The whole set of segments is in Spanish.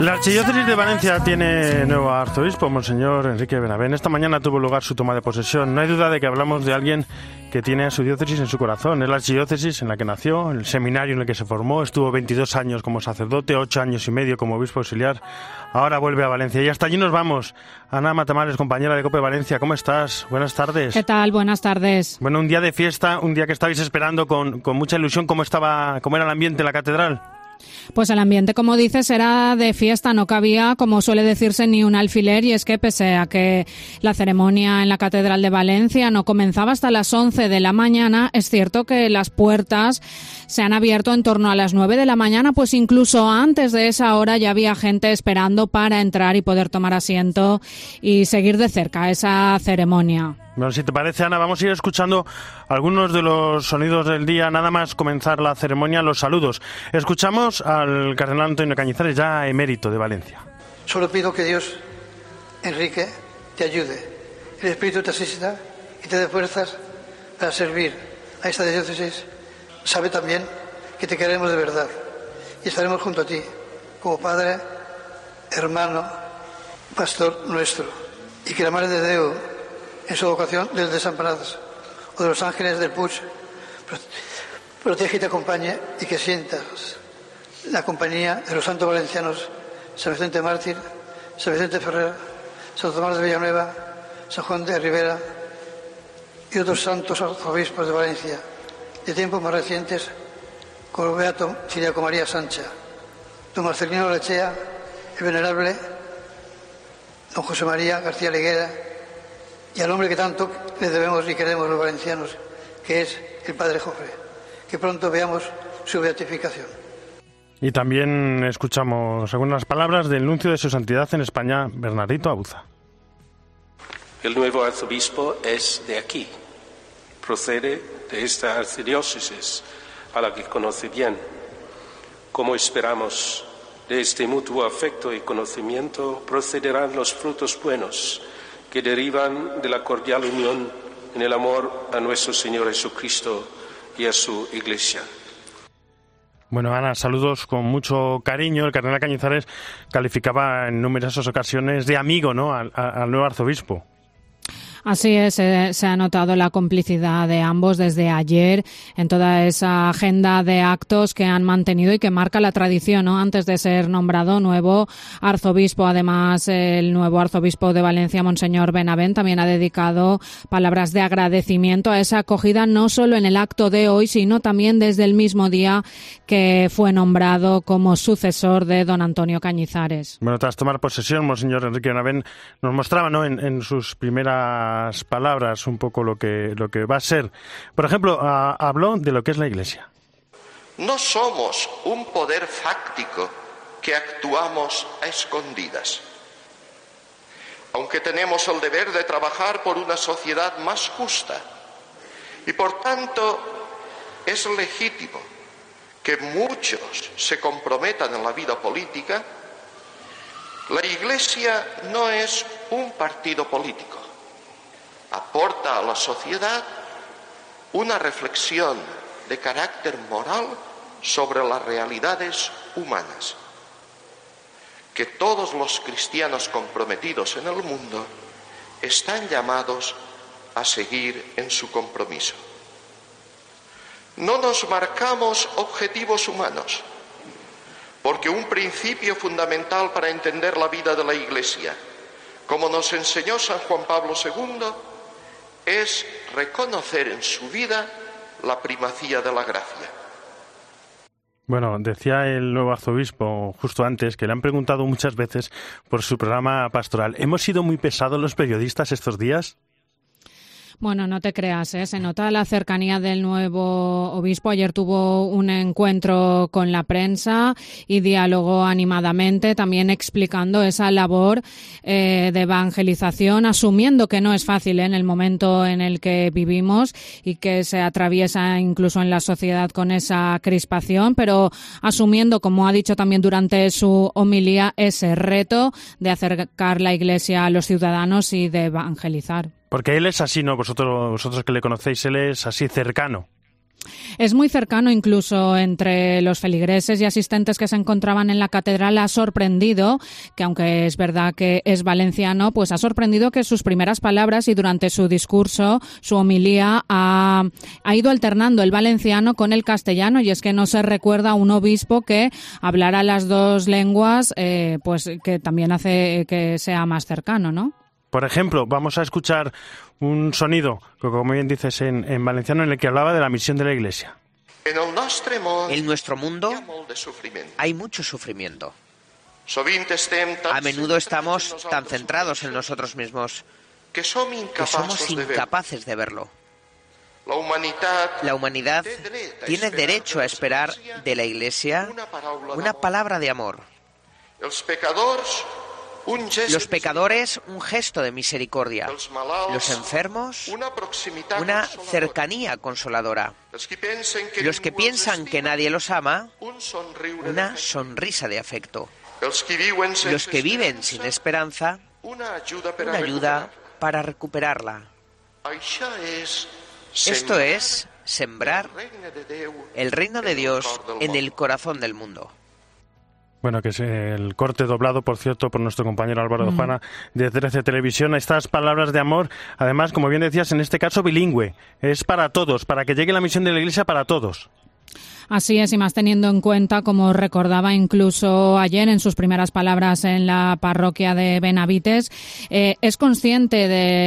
La Archidiócesis de Valencia tiene nuevo arzobispo, Monseñor Enrique Benavent. Esta mañana tuvo lugar su toma de posesión. No hay duda de que hablamos de alguien que tiene a su diócesis en su corazón. Es la archidiócesis en la que nació, el seminario en el que se formó, estuvo 22 años como sacerdote, 8 años y medio como obispo auxiliar. Ahora vuelve a Valencia y hasta allí nos vamos. Ana Matamales, compañera de COPE Valencia, ¿cómo estás? Buenas tardes. ¿Qué tal? Buenas tardes. Bueno, un día de fiesta, un día que estabais esperando con mucha ilusión. ¿Cómo era el ambiente en la catedral? Pues el ambiente, como dices, era de fiesta, no cabía, como suele decirse, ni un alfiler, y es que pese a que la ceremonia en la Catedral de Valencia no comenzaba hasta las 11 de la mañana, es cierto que las puertas se han abierto en torno a las 9 de la mañana, pues incluso antes de esa hora ya había gente esperando para entrar y poder tomar asiento y seguir de cerca esa ceremonia. Bueno, si te parece, Ana, vamos a ir escuchando algunos de los sonidos del día, nada más comenzar la ceremonia, los saludos. Escuchamos al cardenal Antonio Cañizares, ya emérito de Valencia. Solo pido que Dios, Enrique, te ayude. El Espíritu te asista y te dé fuerzas para servir a esta diócesis. Sabe también que te queremos de verdad y estaremos junto a ti como Padre, hermano, pastor nuestro. Y que la Madre de Dios, en su vocación de los desamparados o de los ángeles del Puig, protege y te acompañe, y que sientas la compañía de los santos valencianos San Vicente Mártir, San Vicente Ferrer, San Tomás de Villanueva, San Juan de Ribera y otros santos arzobispos de Valencia de tiempos más recientes, como el beato Ciriaco María Sancha, don Marcelino Lechea, el venerable don José María García Leguera, y al hombre que tanto le debemos y queremos los valencianos, que es el Padre Jofre. Que pronto veamos su beatificación. Y también escuchamos algunas palabras del nuncio de su santidad en España, Bernardito Abuza. El nuevo arzobispo es de aquí, procede de esta archidiócesis a la que conoce bien. Como esperamos, de este mutuo afecto y conocimiento procederán los frutos buenos que derivan de la cordial unión en el amor a nuestro Señor Jesucristo y a su Iglesia. Bueno, Ana, saludos con mucho cariño. El cardenal Cañizares calificaba en numerosas ocasiones de amigo, ¿no?, al nuevo arzobispo. Así es, se ha notado la complicidad de ambos desde ayer en toda esa agenda de actos que han mantenido y que marca la tradición, ¿no? Antes de ser nombrado nuevo arzobispo. Además, el nuevo arzobispo de Valencia, Monseñor Benavent, también ha dedicado palabras de agradecimiento a esa acogida, no solo en el acto de hoy, sino también desde el mismo día que fue nombrado como sucesor de don Antonio Cañizares. Bueno, tras tomar posesión, Monseñor Enrique Benavent nos mostraba, ¿no?, en sus primeras palabras un poco lo que va a ser. Por ejemplo, habló de lo que es la Iglesia. No somos un poder fáctico que actuamos a escondidas. Aunque tenemos el deber de trabajar por una sociedad más justa y por tanto es legítimo que muchos se comprometan en la vida política, la Iglesia no es un partido político. Aporta a la sociedad una reflexión de carácter moral sobre las realidades humanas, que todos los cristianos comprometidos en el mundo están llamados a seguir en su compromiso. No nos marcamos objetivos humanos, porque un principio fundamental para entender la vida de la Iglesia, como nos enseñó San Juan Pablo II, es reconocer en su vida la primacía de la gracia. Bueno, decía el nuevo arzobispo justo antes que le han preguntado muchas veces por su programa pastoral. ¿Hemos sido muy pesados los periodistas estos días? Bueno, no te creas, se nota la cercanía del nuevo obispo. Ayer tuvo un encuentro con la prensa y dialogó animadamente, también explicando esa labor de evangelización, asumiendo que no es fácil en el momento en el que vivimos y que se atraviesa incluso en la sociedad con esa crispación, pero asumiendo, como ha dicho también durante su homilía, ese reto de acercar la Iglesia a los ciudadanos y de evangelizar. Porque él es así, ¿no? Vosotros que le conocéis, él es así cercano. Es muy cercano, incluso entre los feligreses y asistentes que se encontraban en la catedral. Ha sorprendido que, aunque es verdad que es valenciano, pues ha sorprendido que sus primeras palabras y durante su discurso, su homilía, ha ido alternando el valenciano con el castellano, y es que no se recuerda a un obispo que hablara las dos lenguas, pues que también hace que sea más cercano, ¿no? Por ejemplo, vamos a escuchar un sonido, como bien dices, en valenciano, en el que hablaba de la misión de la Iglesia. En nuestro mundo hay mucho sufrimiento. A menudo estamos tan centrados en nosotros mismos que somos incapaces de verlo. La humanidad tiene derecho a esperar de la Iglesia una palabra de amor. Los pecadores, un gesto de misericordia. Los enfermos, una cercanía consoladora. Los que piensan que nadie los ama, una sonrisa de afecto. Los que viven sin esperanza, una ayuda para recuperarla. Esto es sembrar el reino de Dios en el corazón del mundo. Bueno, que es el corte doblado, por cierto, por nuestro compañero Álvaro de Juana de 13 Televisión. Estas palabras de amor, además, como bien decías, en este caso bilingüe. Es para todos, para que llegue la misión de la Iglesia para todos. Así es, y más teniendo en cuenta, como recordaba incluso ayer en sus primeras palabras en la parroquia de Benavites, es consciente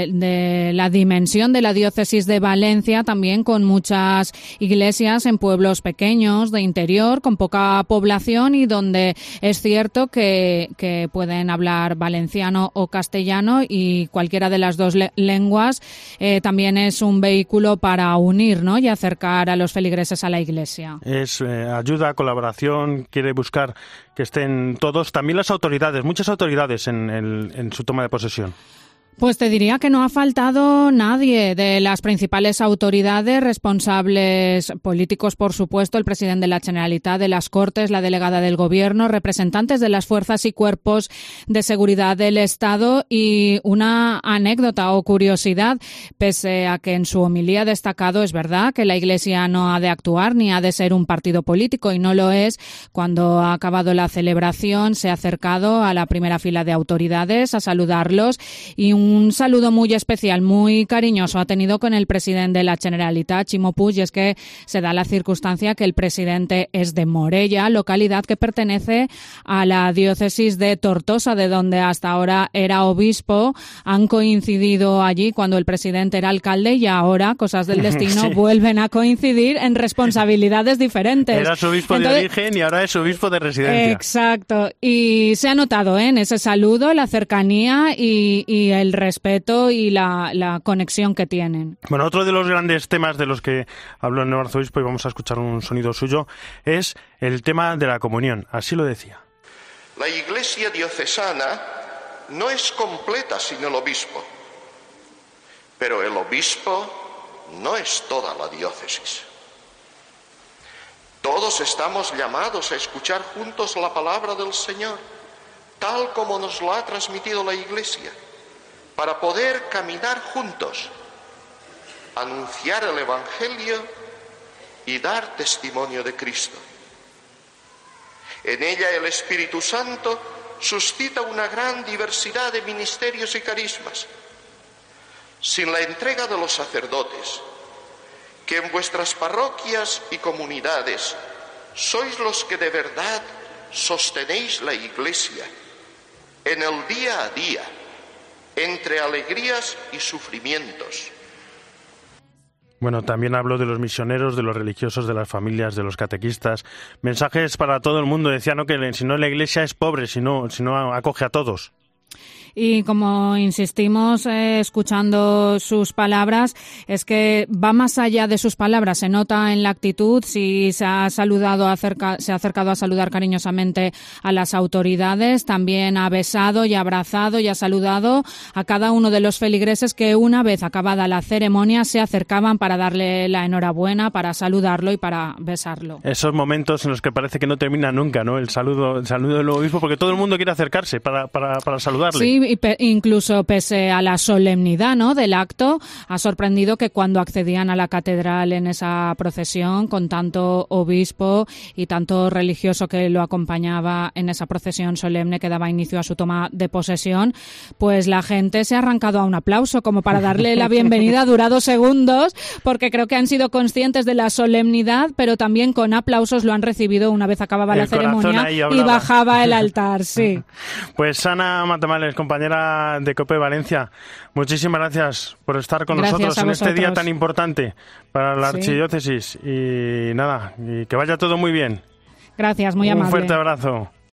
de la dimensión de la diócesis de Valencia, también con muchas iglesias en pueblos pequeños, de interior, con poca población, y donde es cierto que pueden hablar valenciano o castellano, y cualquiera de las dos lenguas también es un vehículo para unir, ¿no?, y acercar a los feligreses a la Iglesia. Es ayuda, colaboración, quiere buscar que estén todos, también las autoridades, muchas autoridades en su toma de posesión. Pues te diría que no ha faltado nadie de las principales autoridades, responsables políticos, por supuesto, el presidente de la Generalitat, de las Cortes, la delegada del Gobierno, representantes de las fuerzas y cuerpos de seguridad del Estado, y una anécdota o curiosidad, pese a que en su homilía ha destacado, es verdad, que la Iglesia no ha de actuar ni ha de ser un partido político, y no lo es. Cuando ha acabado la celebración, se ha acercado a la primera fila de autoridades a saludarlos, y un saludo muy especial, muy cariñoso ha tenido con el presidente de la Generalitat, Ximo Puig, y es que se da la circunstancia que el presidente es de Morella, localidad que pertenece a la diócesis de Tortosa, de donde hasta ahora era obispo. Han coincidido allí cuando el presidente era alcalde, y ahora, cosas del destino, sí, vuelven a coincidir en responsabilidades diferentes. Era su obispo de origen y ahora es obispo de residencia. Exacto, y se ha notado en ese saludo la cercanía y el respeto y la conexión que tienen. Bueno, otro de los grandes temas de los que habló el nuevo arzobispo, y vamos a escuchar un sonido suyo, es el tema de la comunión. Así lo decía. La Iglesia diocesana no es completa sin el obispo, pero el obispo no es toda la diócesis. Todos estamos llamados a escuchar juntos la palabra del Señor, tal como nos lo ha transmitido la Iglesia, para poder caminar juntos, anunciar el Evangelio y dar testimonio de Cristo. En ella el Espíritu Santo suscita una gran diversidad de ministerios y carismas. Sin la entrega de los sacerdotes, que en vuestras parroquias y comunidades sois los que de verdad sostenéis la Iglesia en el día a día, entre alegrías y sufrimientos. Bueno, también hablo de los misioneros, de los religiosos, de las familias, de los catequistas. Mensajes para todo el mundo. Decía, ¿no?, que si no la Iglesia es pobre, si no acoge a todos. Y como insistimos escuchando sus palabras, es que va más allá de sus palabras, se nota en la actitud. Si se ha acercado a saludar cariñosamente a las autoridades, también ha besado y abrazado y ha saludado a cada uno de los feligreses que, una vez acabada la ceremonia, se acercaban para darle la enhorabuena, para saludarlo y para besarlo. Esos momentos en los que parece que no termina nunca, ¿no?, el saludo del obispo, porque todo el mundo quiere acercarse para saludarle. Sí, Sí, incluso pese a la solemnidad, ¿no?, del acto, ha sorprendido que cuando accedían a la catedral en esa procesión, con tanto obispo y tanto religioso que lo acompañaba en esa procesión solemne que daba inicio a su toma de posesión, pues la gente se ha arrancado a un aplauso como para darle la bienvenida. Ha durado segundos porque creo que han sido conscientes de la solemnidad, pero también con aplausos lo han recibido una vez acababa la ceremonia y bajaba el altar, sí. Pues Ana Matamales, compañera de COPE Valencia, muchísimas gracias por estar con nosotros en este día tan importante para la archidiócesis y nada, y que vaya todo muy bien. Gracias, muy amable. Un fuerte abrazo.